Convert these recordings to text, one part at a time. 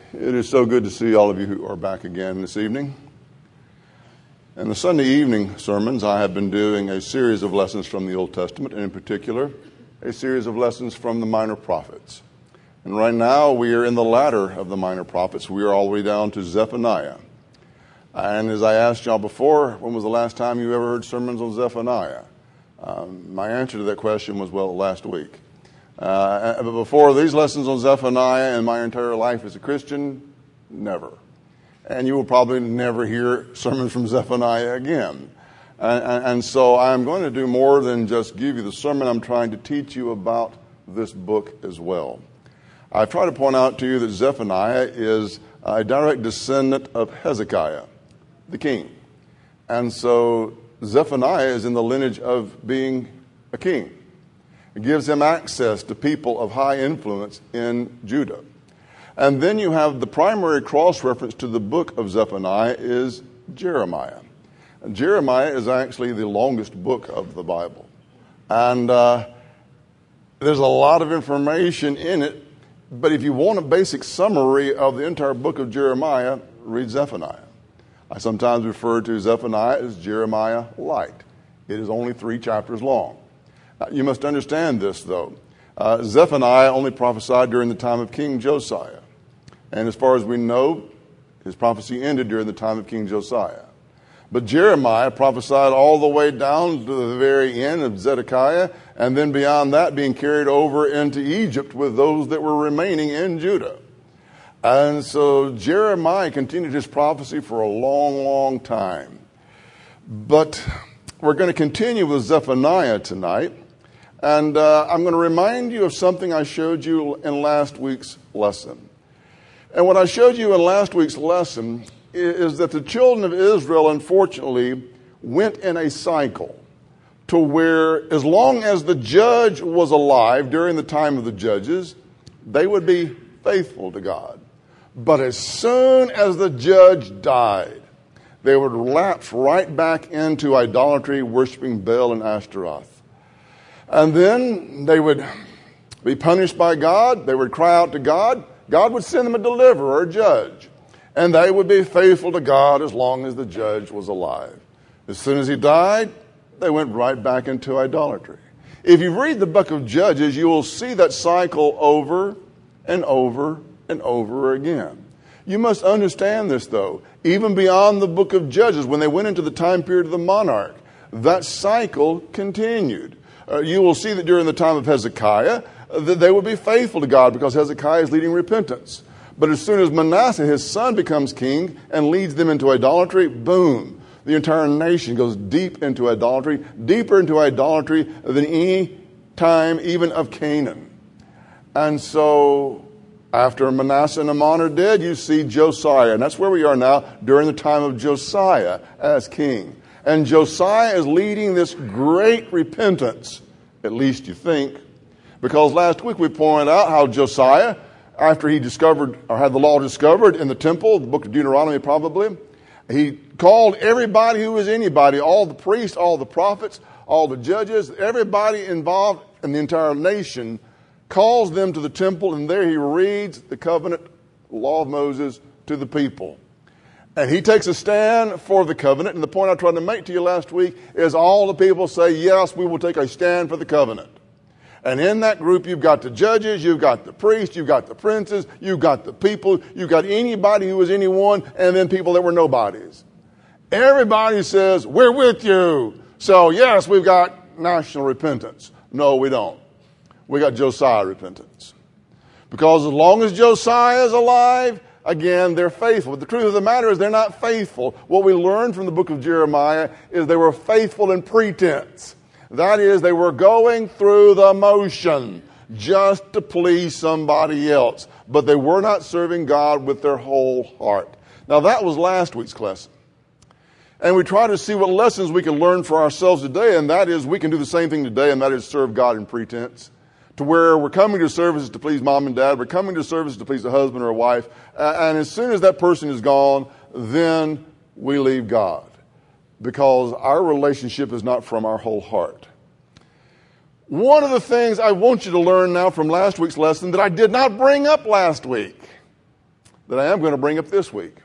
It is so good to see all of you who are back again this evening. In the Sunday evening sermons, I have been doing a series of lessons from the Old Testament, and in particular, a series of lessons from the minor prophets. And right now, we are in the latter of the minor prophets. We are all the way down to Zephaniah. And as I asked y'all before, when was the last time you ever heard sermons on Zephaniah? My answer to that question was, well, last week. But before these lessons on Zephaniah and my entire life as a Christian, never. And you will probably never hear sermons from Zephaniah again. And so I'm going to do more than just give you the sermon. I'm trying to teach you about this book as well. I've tried to point out to you that Zephaniah is a direct descendant of Hezekiah, the king. And so Zephaniah is in the lineage of being a king. It gives him access to people of high influence in Judah. And then you have the primary cross-reference to the book of Zephaniah is Jeremiah. And Jeremiah is actually the longest book of the Bible. And there's a lot of information in it, but if you want a basic summary of the entire book of Jeremiah, read Zephaniah. I sometimes refer to Zephaniah as Jeremiah Light. It is only 3 chapters long. You must understand this, though. Zephaniah only prophesied during the time of King Josiah. And as far as we know, his prophecy ended during the time of King Josiah. But Jeremiah prophesied all the way down to the very end of Zedekiah, and then beyond that being carried over into Egypt with those that were remaining in Judah. And so Jeremiah continued his prophecy for a long, long time. But we're going to continue with Zephaniah tonight. And I'm going to remind you of something I showed you in last week's lesson. And what I showed you in last week's lesson is that the children of Israel, unfortunately, went in a cycle to where as long as the judge was alive during the time of the judges, they would be faithful to God. But as soon as the judge died, they would lapse right back into idolatry, worshiping Baal and Ashtaroth. And then they would be punished by God. They would cry out to God. God would send them a deliverer, a judge. And they would be faithful to God as long as the judge was alive. As soon as he died, they went right back into idolatry. If you read the book of Judges, you will see that cycle over and over and over again. You must understand this, though. Even beyond the book of Judges, when they went into the time period of the monarch, that cycle continued. You will see that during the time of Hezekiah, that they would be faithful to God because Hezekiah is leading repentance. But as soon as Manasseh, his son, becomes king and leads them into idolatry, boom, the entire nation goes deep into idolatry, deeper into idolatry than any time even of Canaan. And so after Manasseh and Ammon are dead, you see Josiah. And that's where we are now during the time of Josiah as king. And Josiah is leading this great repentance, at least you think. Because last week we pointed out how Josiah, after he discovered, or had the law discovered in the temple, the book of Deuteronomy probably, he called everybody who was anybody, all the priests, all the prophets, all the judges, everybody involved in the entire nation, calls them to the temple, and there he reads the covenant law of Moses to the people. And he takes a stand for the covenant. And the point I tried to make to you last week is all the people say, yes, we will take a stand for the covenant. And in that group, you've got the judges, you've got the priests, you've got the princes, you've got the people, you've got anybody who was anyone, and then people that were nobodies. Everybody says, we're with you. So, yes, we've got national repentance. No, we don't. We got Josiah repentance. Because as long as Josiah is alive, again, they're faithful. But the truth of the matter is they're not faithful. What we learned from the book of Jeremiah is they were faithful in pretense. That is, they were going through the motion just to please somebody else. But they were not serving God with their whole heart. Now, that was last week's lesson. And we try to see what lessons we can learn for ourselves today, and that is we can do the same thing today, and that is serve God in pretense. To where we're coming to services to please mom and dad, we're coming to services to please a husband or a wife, and as soon as that person is gone, then we leave God. Because our relationship is not from our whole heart. One of the things I want you to learn now from last week's lesson that I did not bring up last week that I am going to bring up this week.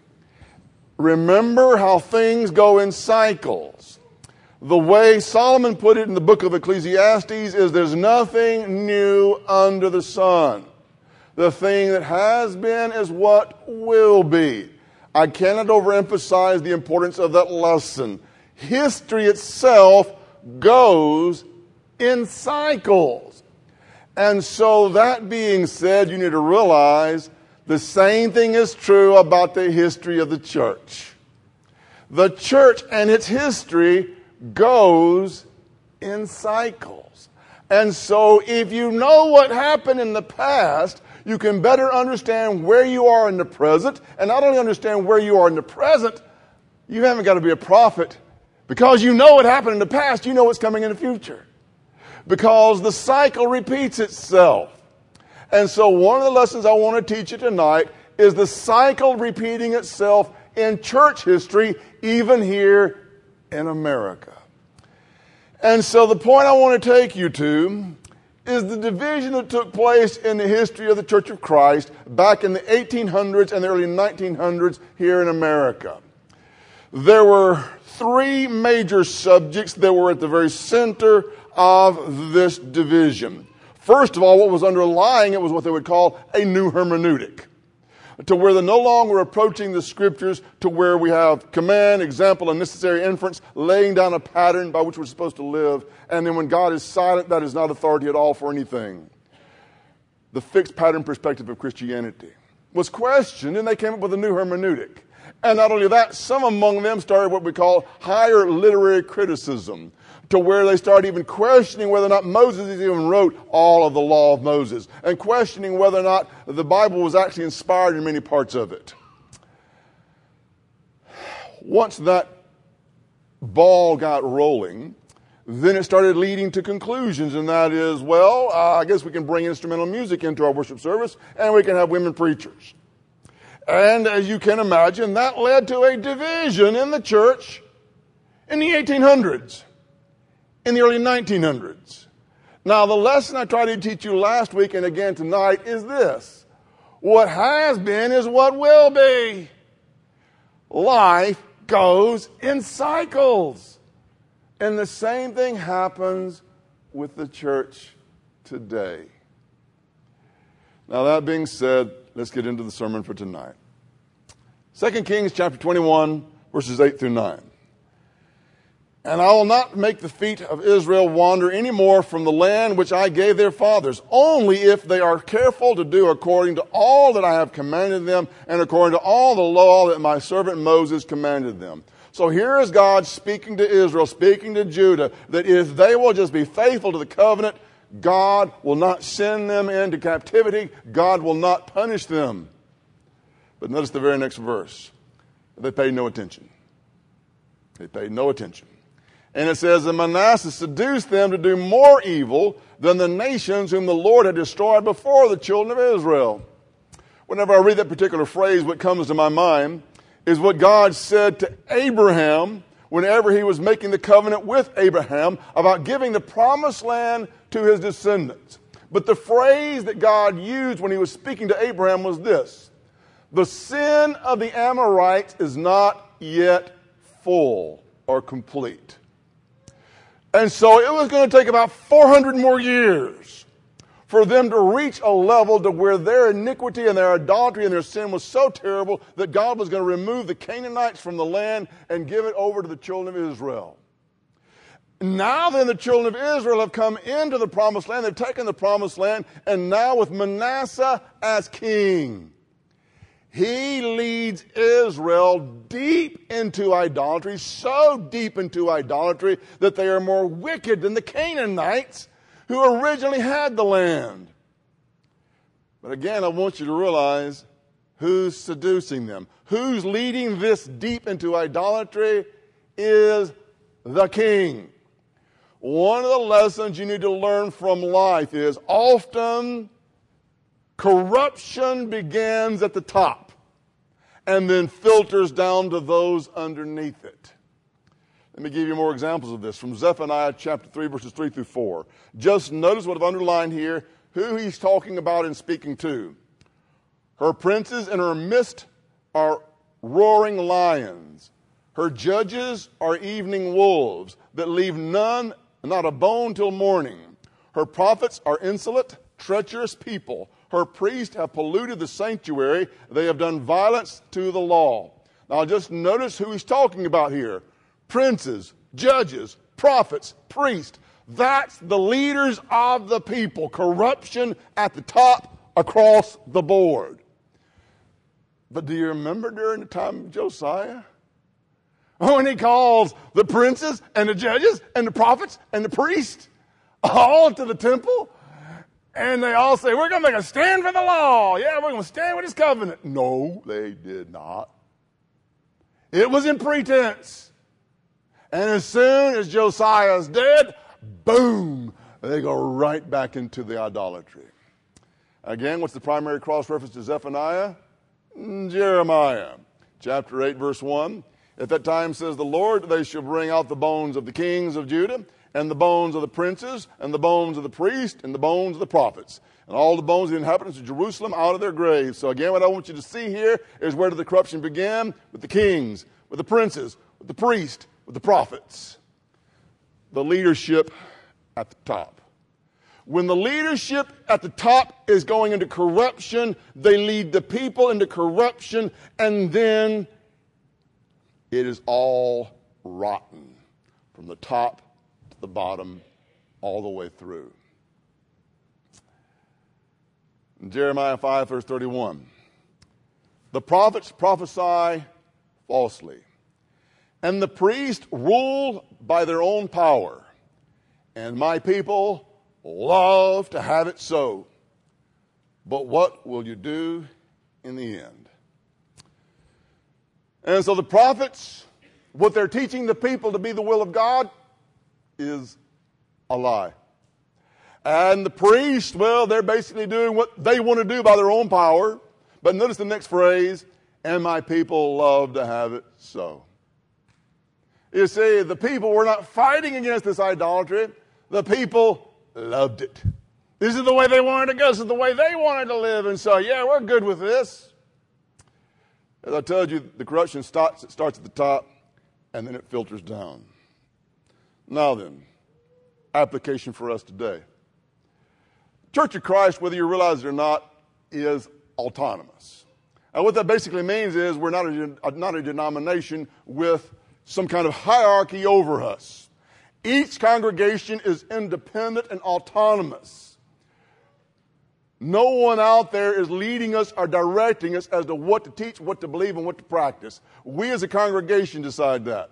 Remember how things go in cycles. The way Solomon put it in the book of Ecclesiastes is there's nothing new under the sun. The thing that has been is what will be. I cannot overemphasize the importance of that lesson. History itself goes in cycles. And so that being said, you need to realize the same thing is true about the history of the church. The church and its history goes in cycles. And so if you know what happened in the past, you can better understand where you are in the present. And not only understand where you are in the present, you haven't got to be a prophet. Because you know what happened in the past, you know what's coming in the future. Because the cycle repeats itself. And so one of the lessons I want to teach you tonight is the cycle repeating itself in church history, even here in America. And so the point I want to take you to is the division that took place in the history of the Church of Christ back in the 1800s and the early 1900s here in America. There were three major subjects that were at the very center of this division. First of all, what was underlying it was what they would call a new hermeneutic, to where they're no longer approaching the Scriptures to where we have command, example, and necessary inference, laying down a pattern by which we're supposed to live, and then when God is silent, that is not authority at all for anything. The fixed pattern perspective of Christianity was questioned, and they came up with a new hermeneutic. And not only that, some among them started what we call higher literary criticism, to where they started even questioning whether or not Moses even wrote all of the law of Moses, and questioning whether or not the Bible was actually inspired in many parts of it. Once that ball got rolling, then it started leading to conclusions, and that is, I guess we can bring instrumental music into our worship service, and we can have women preachers. And as you can imagine, that led to a division in the church in the 1800s. In the early 1900s. Now, the lesson I tried to teach you last week and again tonight is this. What has been is what will be. Life goes in cycles. And the same thing happens with the church today. Now, that being said, let's get into the sermon for tonight. 2 Kings chapter 21, verses 8 through 9. And I will not make the feet of Israel wander any more from the land which I gave their fathers, only if they are careful to do according to all that I have commanded them, and according to all the law that my servant Moses commanded them. So here is God speaking to Israel, speaking to Judah, that if they will just be faithful to the covenant, God will not send them into captivity. God will not punish them. But notice the very next verse. They paid no attention. They paid no attention. And it says, and Manasseh seduced them to do more evil than the nations whom the Lord had destroyed before the children of Israel. Whenever I read that particular phrase, what comes to my mind is what God said to Abraham whenever he was making the covenant with Abraham about giving the promised land to his descendants. But the phrase that God used when he was speaking to Abraham was this: the sin of the Amorites is not yet full or complete. And so it was going to take about 400 more years for them to reach a level to where their iniquity and their idolatry and their sin was so terrible that God was going to remove the Canaanites from the land and give it over to the children of Israel. Now then, the children of Israel have come into the promised land. They've taken the promised land, and now with Manasseh as king, he leads Israel deep into idolatry, so deep into idolatry that they are more wicked than the Canaanites who originally had the land. But again, I want you to realize who's seducing them. Who's leading this deep into idolatry is the king. One of the lessons you need to learn from life is often corruption begins at the top and then filters down to those underneath it. Let me give you more examples of this from Zephaniah chapter 3, verses 3 through 4. Just notice what I've underlined here, who he's talking about and speaking to. Her princes in her midst are roaring lions. Her judges are evening wolves that leave none, not a bone till morning. Her prophets are insolent, treacherous people. Her priests have polluted the sanctuary. They have done violence to the law. Now just notice who he's talking about here. Princes, judges, prophets, priests. That's the leaders of the people. Corruption at the top across the board. But do you remember during the time of Josiah? When he calls the princes and the judges and the prophets and the priests all to the temple, and they all say, we're going to make a stand for the law. Yeah, we're going to stand with his covenant. No, they did not. It was in pretense. And as soon as Josiah's dead, boom, they go right back into the idolatry. Again, what's the primary cross-reference to Zephaniah? Jeremiah. Chapter 8, verse 1. At that time, says the Lord, they shall bring out the bones of the kings of Judah, and the bones of the princes, and the bones of the priests, and the bones of the prophets, and all the bones of the inhabitants of Jerusalem out of their graves. So again, what I want you to see here is where did the corruption begin? With the kings, with the princes, with the priests, with the prophets. The leadership at the top. When the leadership at the top is going into corruption, they lead the people into corruption, and then it is all rotten from the top to the bottom, all the way through. In Jeremiah 5, verse 31. The prophets prophesy falsely, and the priests rule by their own power, and my people love to have it so. But what will you do in the end? And so the prophets, what they're teaching the people to be the will of God is a lie. And the priests, well, they're basically doing what they want to do by their own power. But notice the next phrase, and my people love to have it so. You see, the people were not fighting against this idolatry. The people loved it. This is the way they wanted to go. This is the way they wanted to live. And so, yeah, we're good with this. As I told you, the corruption starts at the top, and then it filters down. Now then, application for us today. Church of Christ, whether you realize it or not, is autonomous. And what that basically means is we're not a denomination with some kind of hierarchy over us. Each congregation is independent and autonomous. No one out there is leading us or directing us as to what to teach, what to believe, and what to practice. We as a congregation decide that.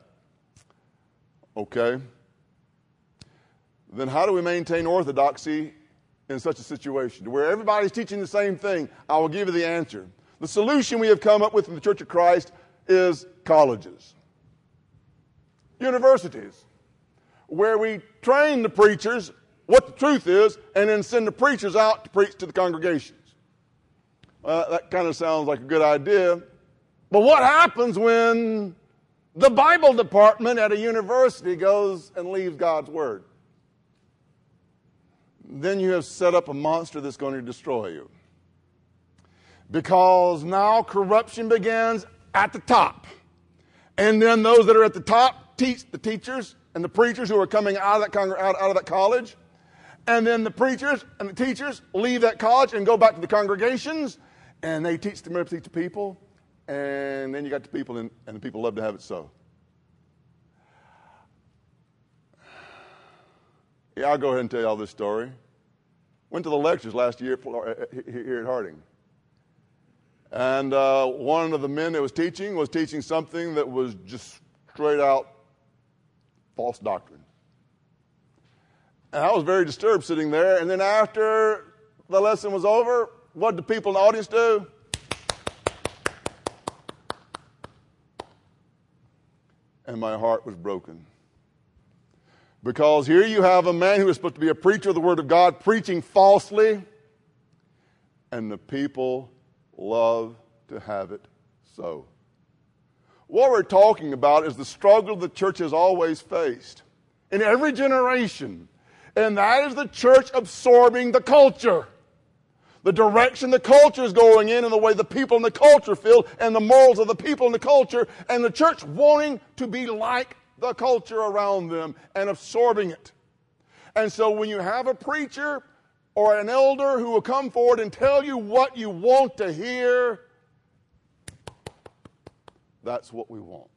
Okay? Then how do we maintain orthodoxy in such a situation where everybody's teaching the same thing? I will give you the answer. The solution we have come up with in the Church of Christ is colleges, universities, where we train the preachers what the truth is, and then send the preachers out to preach to the congregations. That kind of sounds like a good idea. But what happens when the Bible department at a university goes and leaves God's Word? Then you have set up a monster that's going to destroy you. Because now corruption begins at the top. And then those that are at the top teach the teachers and the preachers who are coming out of that college. And then the preachers and the teachers leave that college and go back to the congregations, and they teach the people, and then you got the people, and the people love to have it so. Yeah, I'll go ahead and tell you all this story. Went to the lectures last year here at Harding. And one of the men that was teaching something that was just straight out false doctrine. And I was very disturbed sitting there. And then after the lesson was over, what did the people in the audience do? And my heart was broken. Because here you have a man who is supposed to be a preacher of the Word of God preaching falsely, and the people love to have it so. What we're talking about is the struggle the church has always faced in every generation. And that is the church absorbing the culture. the direction the culture is going in and the way the people in the culture feel and the morals of the people in the culture, and the church wanting to be like the culture around them and absorbing it. And so when you have a preacher or an elder who will come forward and tell you what you want to hear, that's what we want.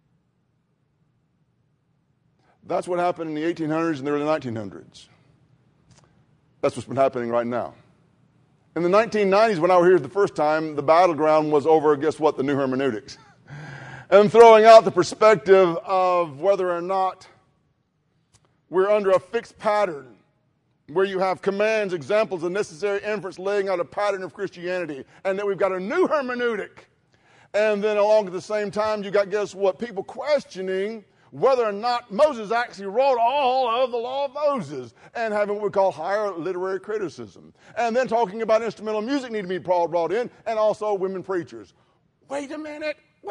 That's what happened in the 1800s and the early 1900s. That's what's been happening right now. In the 1990s, when I was here the first time, the battleground was over, guess what, the new hermeneutics. And throwing out the perspective of whether or not we're under a fixed pattern where you have commands, examples, and necessary inference laying out a pattern of Christianity, and that we've got a new hermeneutic. And then along at the same time, you got, guess what, people questioning whether or not Moses actually wrote all of the law of Moses, and having what we call higher literary criticism. And then talking about instrumental music need to be brought in, and also women preachers. Wait a minute.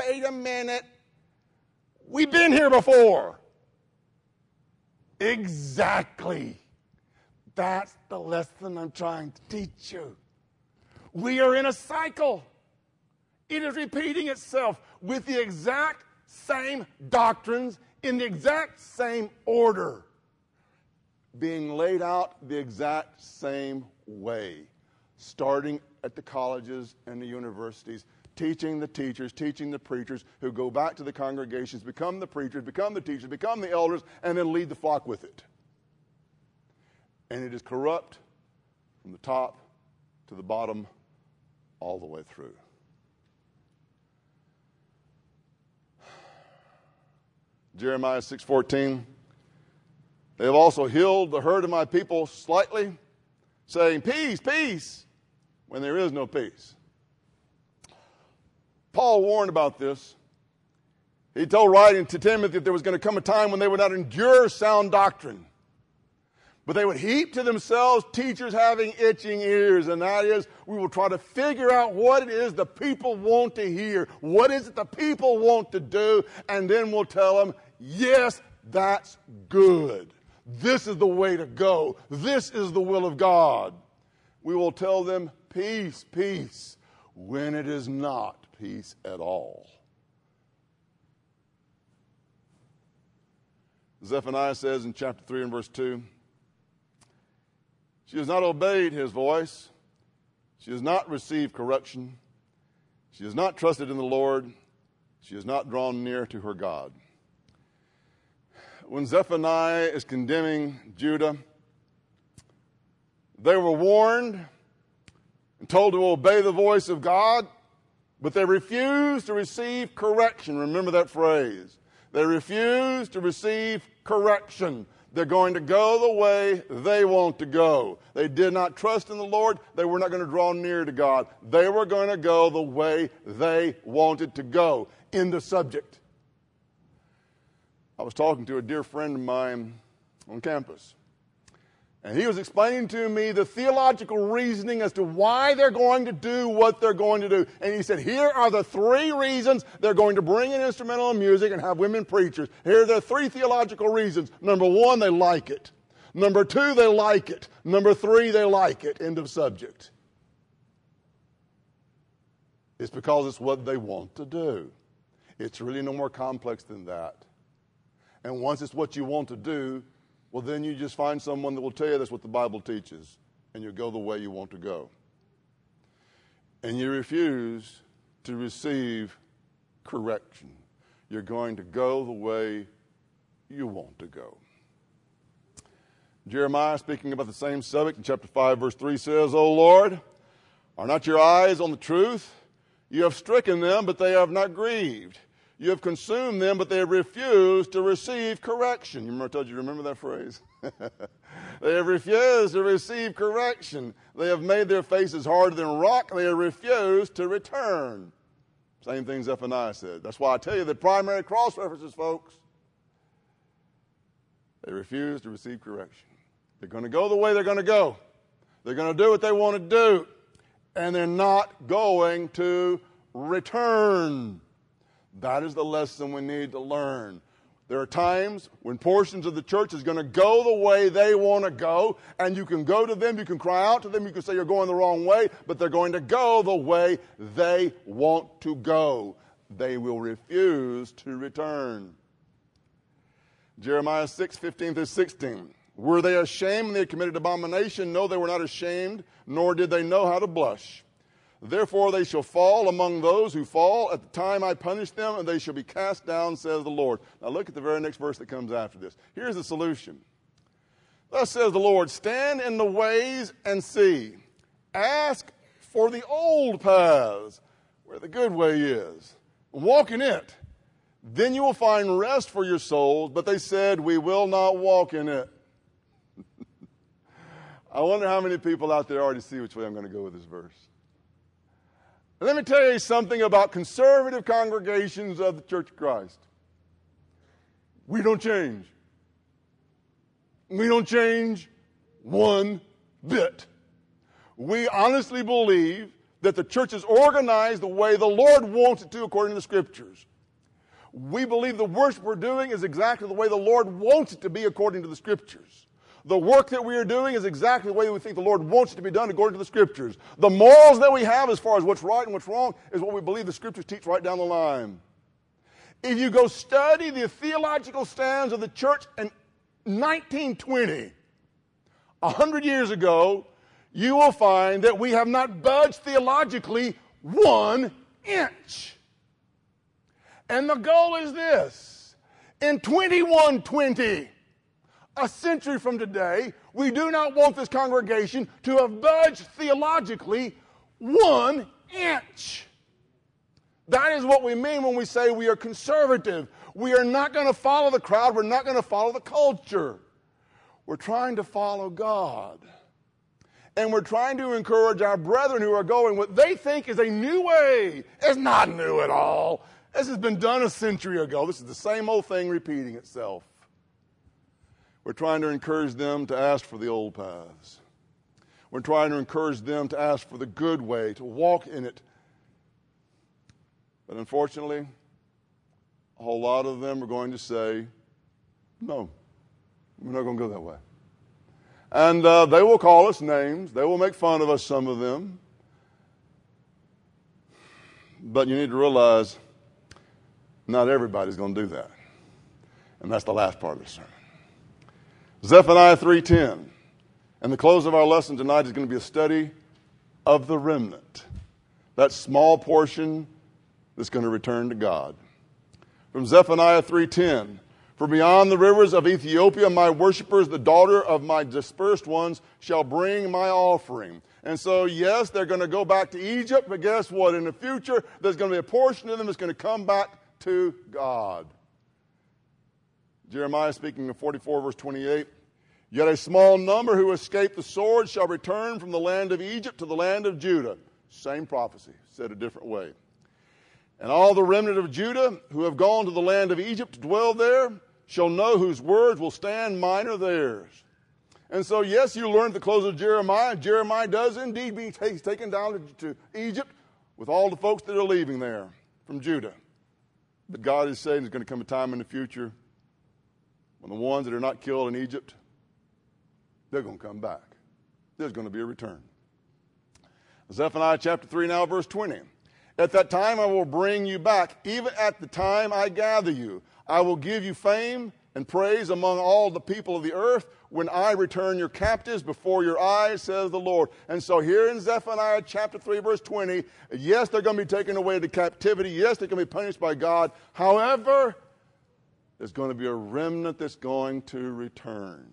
We've been here before. Exactly. That's the lesson I'm trying to teach you. We are in a cycle. It is repeating itself with the exact same doctrines in the exact same order, being laid out the exact same way, starting at the colleges and the universities, teaching the teachers, teaching the preachers, who go back to the congregations, become the preachers, become the teachers, become the elders, and then lead the flock with it. And it is corrupt from the top to the bottom, all the way through. Jeremiah 6:14, they have also healed the hurt of my people slightly, saying, peace, peace, when there is no peace. Paul warned about this. He told, writing to Timothy, that there was going to come a time when they would not endure sound doctrine, but they would heap to themselves teachers having itching ears, and that is, we will try to figure out what it is the people want to hear. What is it the people want to do? And then we'll tell them, yes, that's good. This is the way to go. This is the will of God. We will tell them, peace, peace, when it is not peace at all. Zephaniah says in chapter 3 and verse 2, she has not obeyed his voice. She has not received correction. She has not trusted in the Lord. She has not drawn near to her God. When Zephaniah is condemning Judah, they were warned and told to obey the voice of God, but they refused to receive correction. Remember that phrase. They refused to receive correction. They're going to go the way they want to go. They did not trust in the Lord. They were not going to draw near to God. They were going to go the way they wanted to go. End of subject. I was talking to a dear friend of mine on campus, and he was explaining to me the theological reasoning as to why they're going to do what they're going to do. And he said, here are the 3 reasons they're going to bring in instrumental music and have women preachers. Here are the 3 theological reasons. Number 1, they like it. Number 2, they like it. Number 3, they like it. End of subject. It's because it's what they want to do. It's really no more complex than that. And once it's what you want to do, well, then you just find someone that will tell you that's what the Bible teaches, and you go the way you want to go. And you refuse to receive correction. You're going to go the way you want to go. Jeremiah, speaking about the same subject in chapter 5, verse 3, says, O Lord, are not your eyes on the truth? You have stricken them, but they have not grieved. You have consumed them, but they have refused to receive correction. You remember I told you to remember that phrase? They have refused to receive correction. They have made their faces harder than rock. They have refused to return. Same thing Zephaniah said. That's why I tell you the primary cross references, folks. They refuse to receive correction. They're going to go the way they're going to go. They're going to do what they want to do. And they're not going to return. That is the lesson we need to learn. There are times when portions of the church is going to go the way they want to go, and you can go to them, you can cry out to them, you can say you're going the wrong way, but they're going to go the way they want to go. They will refuse to return. Jeremiah 6:15-16. Were they ashamed when they committed abomination? No, they were not ashamed, nor did they know how to blush. Therefore they shall fall among those who fall at the time I punish them, and they shall be cast down, says the Lord. Now look at the very next verse that comes after this. Here's the solution. Thus says the Lord, stand in the ways and see. Ask for the old paths, where the good way is. Walk in it. Then you will find rest for your souls. But they said, we will not walk in it. I wonder how many people out there already see which way I'm going to go with this verse. Let me tell you something about conservative congregations of the Church of Christ. We don't change. We don't change one bit. We honestly believe that the church is organized the way the Lord wants it to according to the Scriptures. We believe the worship we're doing is exactly the way the Lord wants it to be according to the Scriptures. The work that we are doing is exactly the way we think the Lord wants it to be done according to the Scriptures. The morals that we have as far as what's right and what's wrong is what we believe the Scriptures teach right down the line. If you go study the theological stands of the church in 1920, 100 years ago, you will find that we have not budged theologically 1 inch. And the goal is this. In 2120, a century from today, we do not want this congregation to have budged theologically 1 inch. That is what we mean when we say we are conservative. We are not going to follow the crowd. We're not going to follow the culture. We're trying to follow God. And we're trying to encourage our brethren who are going what they think is a new way. It's not new at all. This has been done a century ago. This is the same old thing repeating itself. We're trying to encourage them to ask for the old paths. We're trying to encourage them to ask for the good way, to walk in it. But unfortunately, a whole lot of them are going to say, no, we're not going to go that way. And they will call us names. They will make fun of us, some of them. But you need to realize not everybody's going to do that. And that's the last part of the sermon. Zephaniah 3:10. And the close of our lesson tonight is going to be a study of the remnant. That small portion that's going to return to God. From Zephaniah 3:10. For beyond the rivers of Ethiopia, my worshipers, the daughter of my dispersed ones, shall bring my offering. And so, yes, they're going to go back to Egypt, but guess what? In the future, there's going to be a portion of them that's going to come back to God. Jeremiah speaking of 44, verse 28. Yet a small number who escape the sword shall return from the land of Egypt to the land of Judah. Same prophecy, said a different way. And all the remnant of Judah who have gone to the land of Egypt to dwell there shall know whose words will stand mine or theirs. And so, yes, you learn at the close of Jeremiah. Jeremiah does indeed be taken down to Egypt with all the folks that are leaving there from Judah. But God is saying there's going to come a time in the future when the ones that are not killed in Egypt, they're going to come back. There's going to be a return. Zephaniah chapter 3 now, verse 20. At that time I will bring you back, even at the time I gather you. I will give you fame and praise among all the people of the earth when I return your captives before your eyes, says the Lord. And so here in Zephaniah chapter 3, verse 20, yes, they're going to be taken away to captivity. Yes, they're going to be punished by God. However, there's going to be a remnant that's going to return.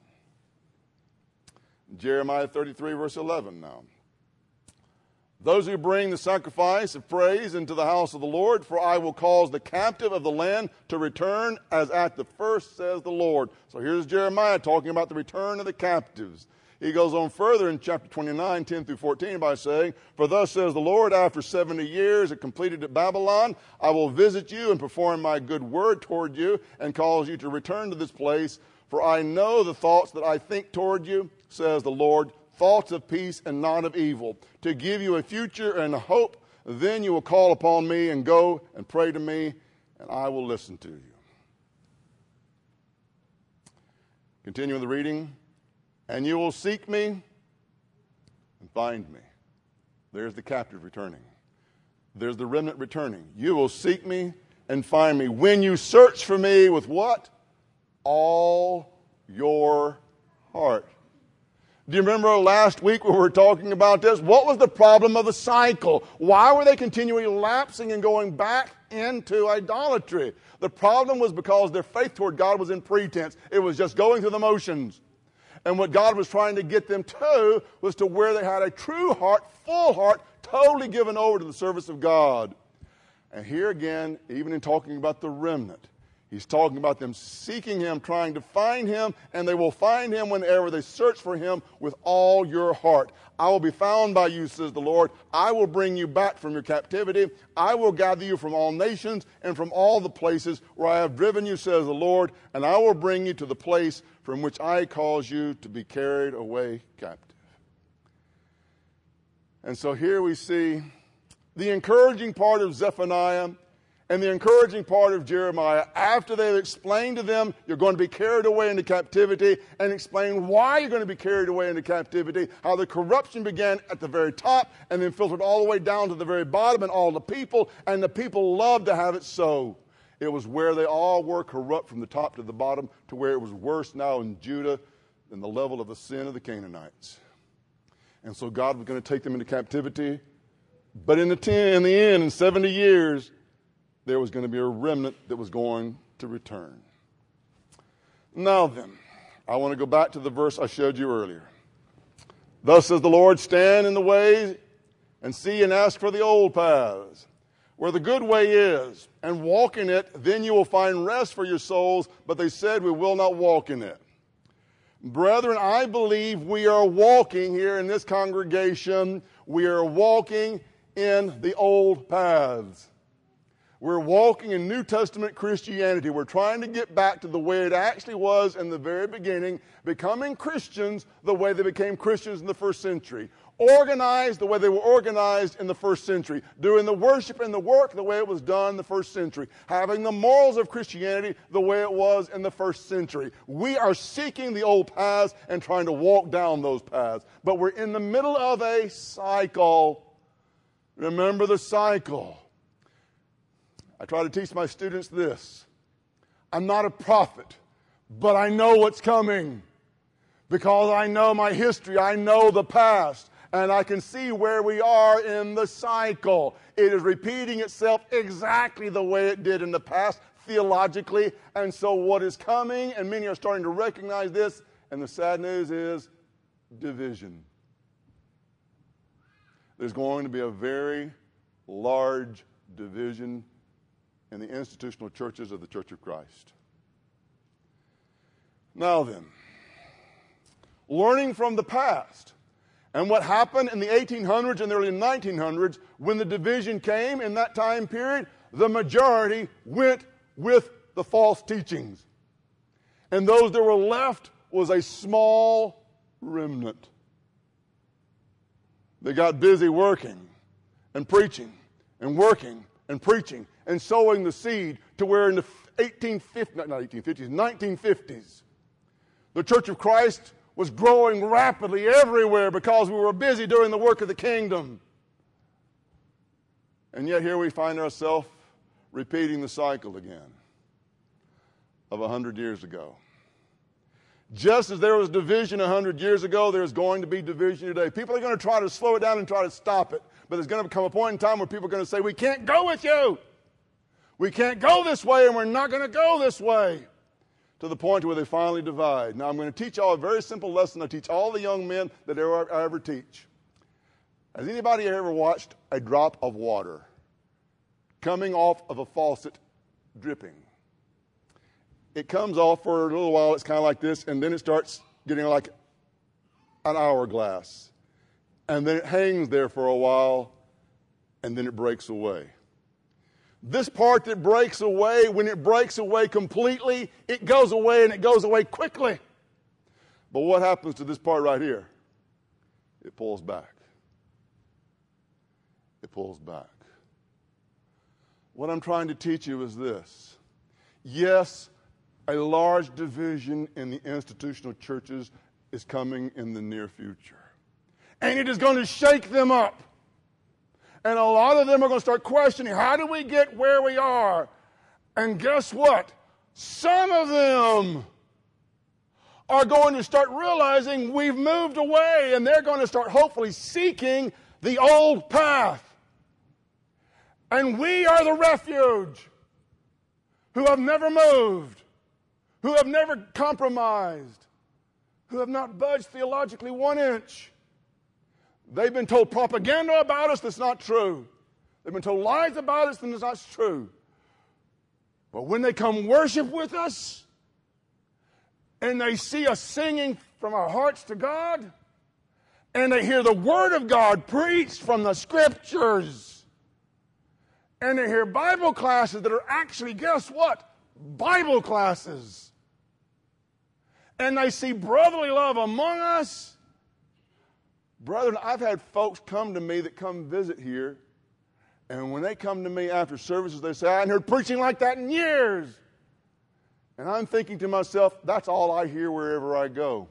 Jeremiah 33, verse 11 now. Those who bring the sacrifice of praise into the house of the Lord, for I will cause the captive of the land to return as at the first, says the Lord. So here's Jeremiah talking about the return of the captives. He goes on further in chapter 29, 10 through 14 by saying, For thus says the Lord, after 70 years completed at Babylon, I will visit you and perform my good word toward you and cause you to return to this place. For I know the thoughts that I think toward you, says the Lord, thoughts of peace and not of evil, to give you a future and a hope. Then you will call upon me and go and pray to me, and I will listen to you. Continuing the reading. And you will seek me and find me. There's the captive returning. There's the remnant returning. You will seek me and find me when you search for me with what? All your heart. Do you remember last week when we were talking about this? What was the problem of the cycle? Why were they continually lapsing and going back into idolatry? The problem was because their faith toward God was in pretense. It was just going through the motions. And what God was trying to get them to was to where they had a true heart, full heart, totally given over to the service of God. And here again, even in talking about the remnant, he's talking about them seeking him, trying to find him, and they will find him whenever they search for him with all your heart. I will be found by you, says the Lord. I will bring you back from your captivity. I will gather you from all nations and from all the places where I have driven you, says the Lord, and I will bring you to the place from which I cause you to be carried away captive. And so here we see the encouraging part of Zephaniah and the encouraging part of Jeremiah, after they've explained to them, you're going to be carried away into captivity, and explain why you're going to be carried away into captivity, how the corruption began at the very top and then filtered all the way down to the very bottom and all the people, and the people loved to have it so. It was where they all were corrupt from the top to the bottom, to where it was worse now in Judah than the level of the sin of the Canaanites. And so God was going to take them into captivity, but in the end, in 70 years, there was going to be a remnant that was going to return. Now then, I want to go back to the verse I showed you earlier. Thus says the Lord, stand in the way and see and ask for the old paths, where the good way is, and walk in it, then you will find rest for your souls. But they said, we will not walk in it. Brethren, I believe we are walking here in this congregation. We are walking in the old paths. We're walking in New Testament Christianity. We're trying to get back to the way it actually was in the very beginning, becoming Christians the way they became Christians in the first century. Organized the way they were organized in the first century. Doing the worship and the work the way it was done in the first century. Having the morals of Christianity the way it was in the first century. We are seeking the old paths and trying to walk down those paths. But we're in the middle of a cycle. Remember the cycle. I try to teach my students this. I'm not a prophet, but I know what's coming. Because I know my history, I know the past, and I can see where we are in the cycle. It is repeating itself exactly the way it did in the past, theologically. And so what is coming, and many are starting to recognize this, and the sad news is division. There's going to be a very large division in the institutional churches of the Church of Christ. Now then, learning from the past and what happened in the 1800s and the early 1900s, when the division came in that time period, the majority went with the false teachings. And those that were left was a small remnant. They got busy working and preaching and working and preaching and sowing the seed to where in the 1950s, the Church of Christ was growing rapidly everywhere because we were busy doing the work of the kingdom. And yet here we find ourselves repeating the cycle again of 100 years ago. Just as there was division 100 years ago, there's going to be division today. People are going to try to slow it down and try to stop it. But there's going to come a point in time where people are going to say, we can't go with you. We can't go this way, and we're not going to go this way. To the point where they finally divide. Now, I'm going to teach y'all a very simple lesson I teach all the young men that I ever teach. Has anybody ever watched a drop of water coming off of a faucet dripping? It comes off for a little while, it's kind of like this, and then it starts getting like an hourglass. And then it hangs there for a while, and then it breaks away. This part that breaks away, when it breaks away completely, it goes away, and it goes away quickly. But what happens to this part right here? It pulls back. It pulls back. What I'm trying to teach you is this. Yes, a large division in the institutional churches is coming in the near future. And it is going to shake them up. And a lot of them are going to start questioning, how do we get where we are? And guess what? Some of them are going to start realizing we've moved away, and they're going to start hopefully seeking the old path. And we are the refuge who have never moved, who have never compromised, who have not budged theologically 1 inch. They've been told propaganda about us that's not true. They've been told lies about us that's not true. But when they come worship with us, and they see us singing from our hearts to God, and they hear the Word of God preached from the Scriptures, and they hear Bible classes that are actually, guess what? Bible classes. And they see brotherly love among us. Brethren, I've had folks come to me that come visit here, and when they come to me after services, they say, I haven't heard preaching like that in years. And I'm thinking to myself, that's all I hear wherever I go.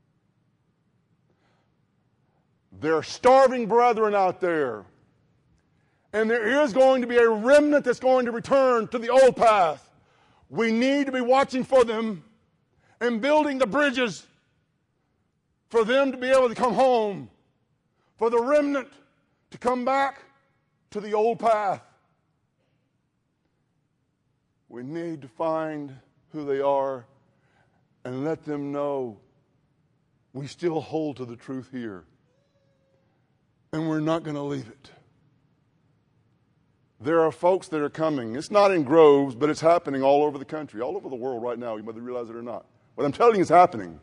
There are starving brethren out there. And there is going to be a remnant that's going to return to the old path. We need to be watching for them and building the bridges for them to be able to come home, for the remnant to come back to the old path. We need to find who they are and let them know we still hold to the truth here. And we're not going to leave it. There are folks that are coming. It's not in groves, but it's happening all over the country, all over the world right now, whether you realize it or not. What I'm telling you is happening.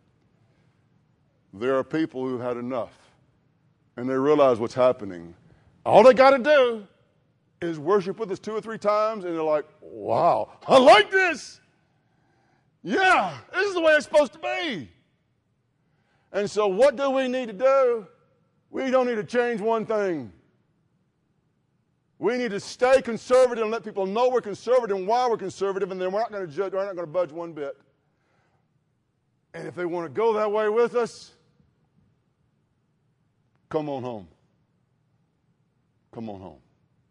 There are people who've had enough, and they realize what's happening. All they got to do is worship with us 2 or 3 times, and they're like, wow, I like this. Yeah, this is the way it's supposed to be. And so what do we need to do? We don't need to change one thing. We need to stay conservative and let people know we're conservative and why we're conservative, and then we're not going to judge, we're not going to budge one bit. And if they want to go that way with us, come on home. Come on home.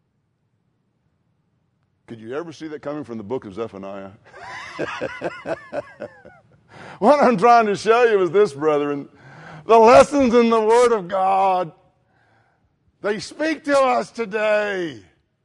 Could you ever see that coming from the book of Zephaniah? What I'm trying to show you is this, brethren. The lessons in the Word of God, they speak to us today.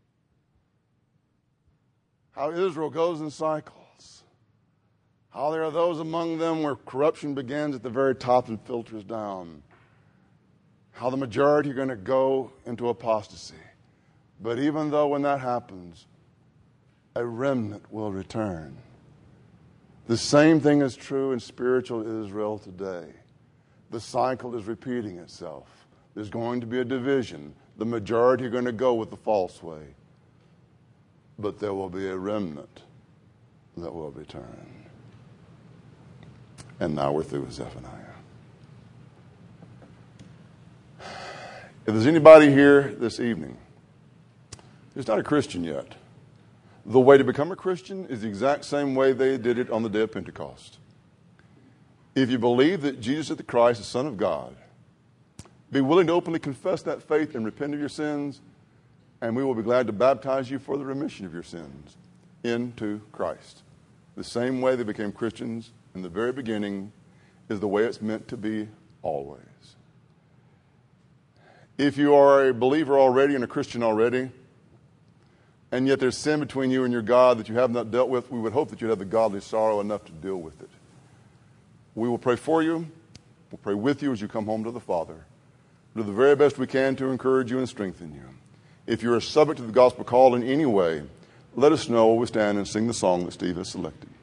How Israel goes in cycles. How there are those among them where corruption begins at the very top and filters down. How the majority are going to go into apostasy. But even though when that happens, a remnant will return. The same thing is true in spiritual Israel today. The cycle is repeating itself. There's going to be a division. The majority are going to go with the false way. But there will be a remnant that will return. And now we're through with Zephaniah. If there's anybody here this evening who's not a Christian yet, the way to become a Christian is the exact same way they did it on the day of Pentecost. If you believe that Jesus is the Christ, the Son of God, be willing to openly confess that faith and repent of your sins, and we will be glad to baptize you for the remission of your sins into Christ. The same way they became Christians in the very beginning is the way it's meant to be always. If you are a believer already and a Christian already, and yet there's sin between you and your God that you have not dealt with, we would hope that you'd have the godly sorrow enough to deal with it. We will pray for you. We'll pray with you as you come home to the Father. We'll do the very best we can to encourage you and strengthen you. If you are subject to the gospel call in any way, let us know while we stand and sing the song that Steve has selected.